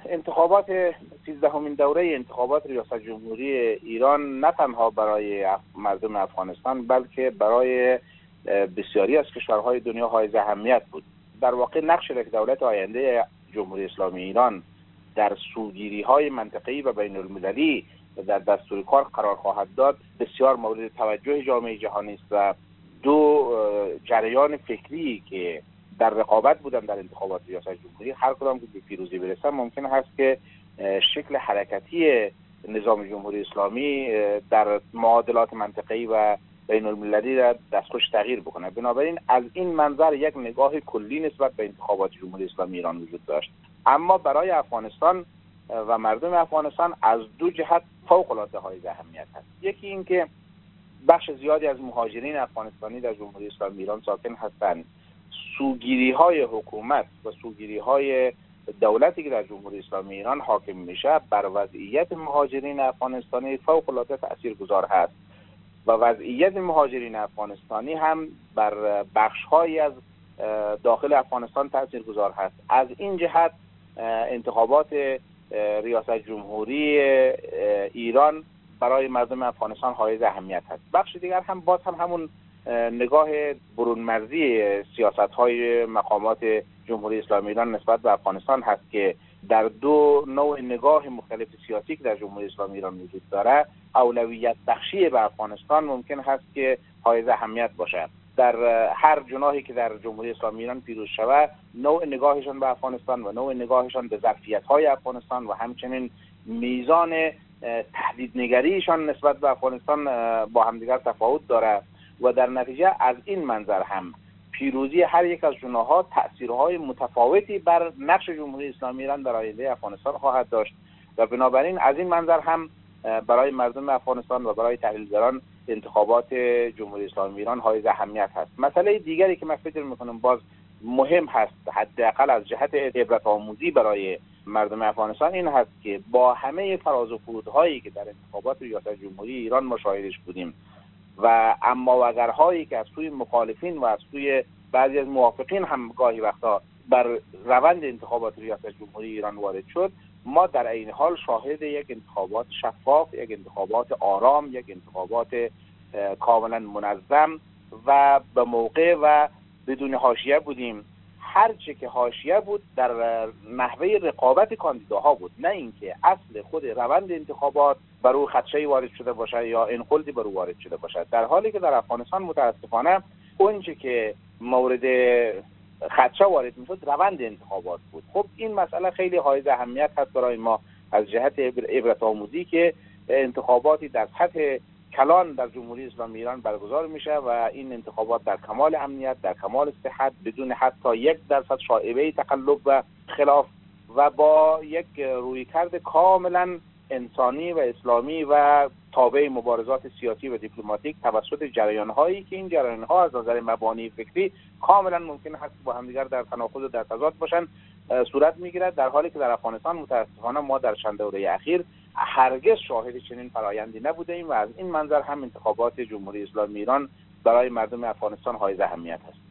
انتخابات 13مین دوره انتخابات ریاست جمهوری ایران نه تنها برای مردم افغانستان بلکه برای بسیاری از کشورهای دنیا حائز اهمیت بود. در واقع نقش یک دولت آینده جمهوری اسلامی ایران در سوگیری‌های منطقه‌ای و بین‌المللی در دستور کار قرار خواهد داد بسیار مورد توجه جامعه جهانی است و دو جریان فکری که در رقابت بودن در انتخابات ریاست جمهوری هر کدام که به پیروزی برسن ممکن هست که شکل حرکتی نظام جمهوری اسلامی در معادلات منطقه‌ای و بین المللی را دستخوش تغییر بکنه. بنابراین از این منظر یک نگاه کلی نسبت به انتخابات جمهوری اسلامی ایران وجود داشت. اما برای افغانستان و مردم افغانستان از دو جهت فوق‌العاده حائز اهمیت است. یکی این که بخش زیادی از مهاجرین افغانستانی در جمهوری اسلامی ایران ساکن هستند. سوگیری‌های حکومت و سوگیری‌های دولتی که در جمهوری اسلامی ایران حاکم میشه بر وضعیت مهاجرین افغانستانی فوق‌العاده تاثیرگذار هست و وضعیت مهاجرین افغانستانی هم بر بخش‌هایی از داخل افغانستان تاثیرگذار هست. از این جهت انتخابات ریاست جمهوری ایران برای مردم افغانستان حائز اهمیت هست. بخش دیگر هم باز هم همون نگاه برون مرزی سیاست‌های مقامات جمهوری اسلامی ایران نسبت به افغانستان هست که در دو نوع نگاه مختلف سیاسی که در جمهوری اسلامی ایران وجود داره اولویت بخشی به افغانستان ممکن هست که حائز اهمیت باشد. در هر جناحی که در جمهوری اسلامی ایران پیروز شود نوع نگاهشان به افغانستان و نوع نگاهشان به ظرفیت‌های افغانستان و همچنین میزان تهدیدنگریشان نسبت به افغانستان با همدیگر تفاوت داره و در نتیجه از این منظر هم پیروزی هر یک از جناح‌ها تأثیرهای متفاوتی بر نقش جمهوری اسلامی ایران در آینده افغانستان خواهد داشت و بنابراین از این منظر هم برای مردم افغانستان و برای تحلیلگران انتخابات جمهوری اسلامی ایران حائز اهمیت هست. مسئله دیگری که من فکر می‌کنم باز مهم هست حداقل از جهت عبرت آموزی برای مردم افغانستان این هست که با همه فراز و فرودهایی که در انتخابات ریاست جمهوری ایران مشاهدهش بودیم و اما و اگرهایی که از سوی مخالفین و از سوی بعضی از موافقین هم گاهی وقتا بر روند انتخابات ریاست جمهوری ایران وارد شد، ما در این حال شاهد یک انتخابات شفاف، یک انتخابات آرام، یک انتخابات کاملا منظم و به موقع و بدون حاشیه بودیم. هرچه که حاشیه بود در نحوه رقابت کاندیداها بود، نه اینکه اصل خود روند انتخابات بر او خدشه‌ای وارد شده باشد یا انخلطی بر او وارد شده باشد، در حالی که در افغانستان متاسفانه اونچه که مورد خدشه وارد میشد روند انتخابات بود. خب این مسئله خیلی حائز اهمیت هست برای ما از جهت عبرت آموزی که انتخاباتی در سطح کلان در جمهوری اسلامی ایران برگزار میشه و این انتخابات در کمال امنیت، در کمال صحت، بدون حتی 1% شایبه تقلب و خلاف و با یک رویکرد کاملا انسانی و اسلامی و تابع مبارزات سیاسی و دیپلماتیک توسط جریان‌هایی که این جریان‌ها از نظر مبانی فکری کاملا ممکن هست با همدیگر در تناقض و در تضاد باشن صورت میگیرد، در حالی که در افغانستان متاسفانه ما در چند دوره اخیر هرگز شاهد چنین فرایندی نبوده ایم و از این منظر هم انتخابات جمهوری اسلامی ایران برای مردم افغانستان حائز اهمیت است.